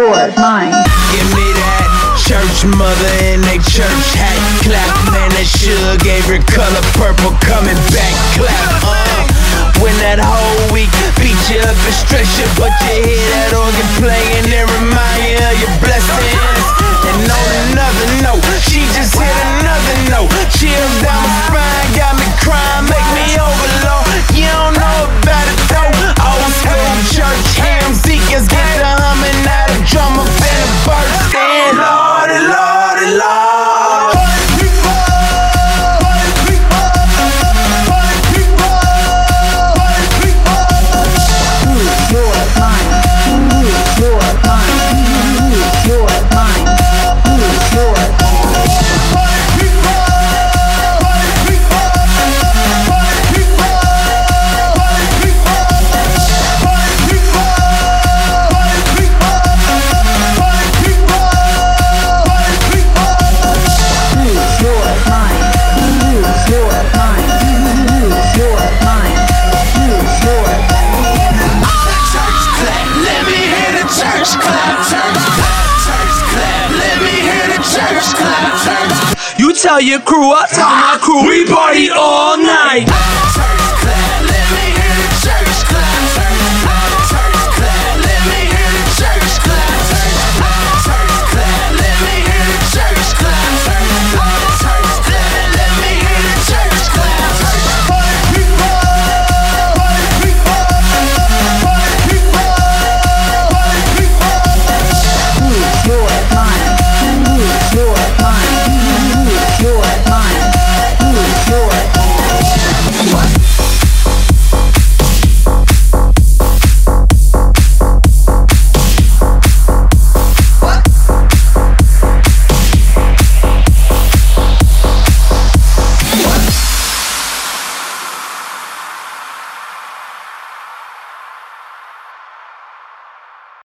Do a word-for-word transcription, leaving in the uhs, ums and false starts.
yours, mine. Give me that church mother in a church hat. Clap, man, that sugar gave her color purple coming back. Clap, uh. When that whole week beat you up and stress you, but you hear that organ playing and remind you of your blessings. And on another note, she just hit another note. Chills down my spine, got me crying, make me overload. You don't know about it though. Old school church hymns, deacons get the humming out of drum up in the bursting. Lordy, Lordy, Lord. You tell your crew, I tell my crew, we party all night.